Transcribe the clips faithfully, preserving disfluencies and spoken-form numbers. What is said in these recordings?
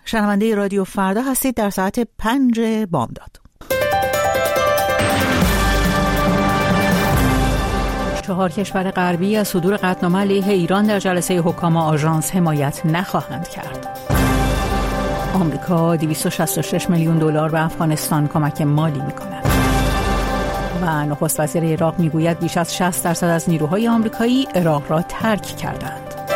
شنونده رادیو فردا هستید در ساعت پنج بامداد. چهار کشور غربی از صدور قطعنامه علیه ایران در جلسه حکام آژانس حمایت نخواهند کرد. آمریکا دویست و شصت و شش میلیون دلار به افغانستان کمک مالی می‌کند. و نخست وزیر عراق میگوید بیش از شصت درصد از نیروهای آمریکایی عراق را ترک کردند.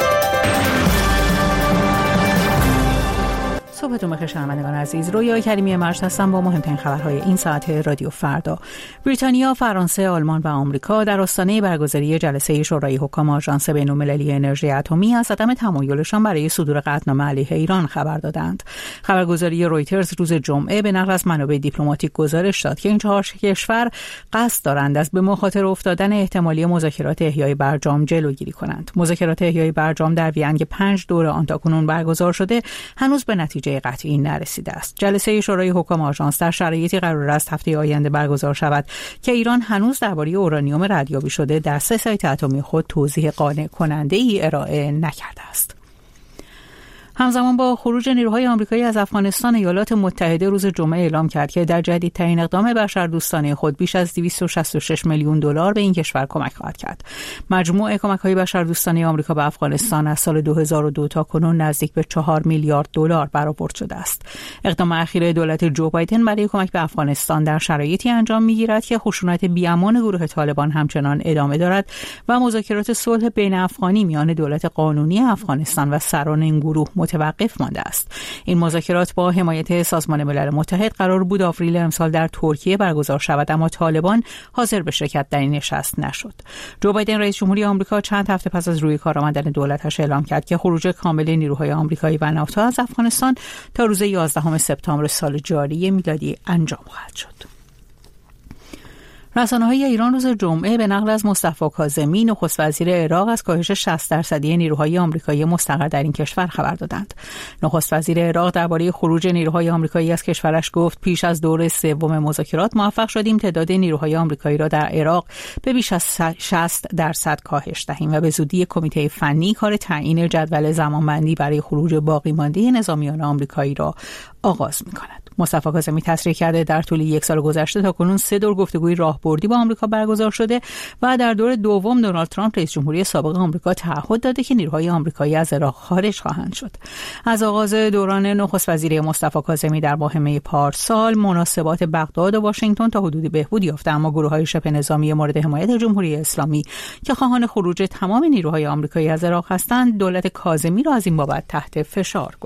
صبحتون بخیر شنوندگان عزیز. رویا کریمی مرج هستم با مهمترین خبرهای این ساعت رادیو فردا. بریتانیا، فرانسه، آلمان و آمریکا در آستانه برگزاری جلسه شورای حکام آژانس بین‌المللی انرژی اتمی از عدم تمایلشان برای صدور قطعنامه علیه ایران خبر دادند. خبرگزاری رویترز روز جمعه به نقل از منابع دیپلماتیک گزارش داد که این چهار کشور قصد دارند از به مخاطره افتادن احتمالی مذاکرات احیای برجام جلوگیری کنند. مذاکرات احیای برجام در وین که پنج دوره آن تاکنون برگزار شده هنوز به نتیجه قطعی نرسیده است. جلسه شورای حکام آژانس در شرایطی قرار است هفته آینده برگزار شود که ایران هنوز درباره اورانیوم ردیابی شده در سه سایت اتمی خود توضیح قانع کننده ای ارائه نکرده است. همزمان با خروج نیروهای آمریکایی از افغانستان، ایالات متحده روز جمعه اعلام کرد که در جدیدترین اقدام بشردوستانه خود بیش از دویست و شصت و شش میلیون دلار به این کشور کمک خواهد کرد. مجموع کمک‌های بشردوستانه آمریکا به افغانستان از سال دو هزار و دو تا کنون نزدیک به چهار میلیارد دلار برآورد شده است. اقدام اخیر دولت جو بایدن برای کمک به افغانستان در شرایطی انجام می‌گیرد که خشونت بی‌امان گروه طالبان همچنان ادامه دارد و مذاکرات صلح بین افغانی میان دولت قانونی افغانستان و سران این گروه متوقف مانده است. این مذاکرات با حمایت سازمان ملل متحد قرار بود آوریل امسال در ترکیه برگزار شود، اما طالبان حاضر به شرکت در این نشست نشد. جو بایدن رئیس جمهوری آمریکا چند هفته پس از روی کار آمدن دولتش اعلام کرد که خروج کامل نیروهای آمریکایی و ناتو از افغانستان تا روز یازدهم سپتامبر سال جاری میلادی انجام خواهد شد. رسانه‌های ایران روز جمعه به نقل از مصطفی کاظمی، نخست وزیر عراق، از کاهش شصت درصدی نیروهای آمریکایی مستقر در این کشور خبر دادند. نخست وزیر عراق درباره خروج نیروهای آمریکایی از کشورش گفت: پیش از دور سوم مذاکرات موفق شدیم تعداد نیروهای آمریکایی را در عراق به بیش از شصت درصد کاهش دهیم و به زودی کمیته فنی کار تعیین جدول زمانبندی برای خروج باقی مانده نظامیان آمریکایی را آغاز می‌کند. مصطفی کاظمی تصریح کرده در طول یک سال گذشته تاکنون سه دور گفتگوی راهبردی با آمریکا برگزار شده و در دور دوم دونالد ترامپ رئیس جمهوری سابق آمریکا تعهد داده که نیروهای آمریکایی از عراق خارج خواهند شد. از آغاز دوران نخست وزیری مصطفی کاظمی در ماه می پارسال، مناسبات بغداد و واشنگتن تا حدودی بهبود یافته، اما گروه‌های شبه نظامی مورد حمایت جمهوری اسلامی که خواهان خروج تمام نیروهای آمریکایی از عراق هستند، دولت کاظمی را از این بابت تحت فشار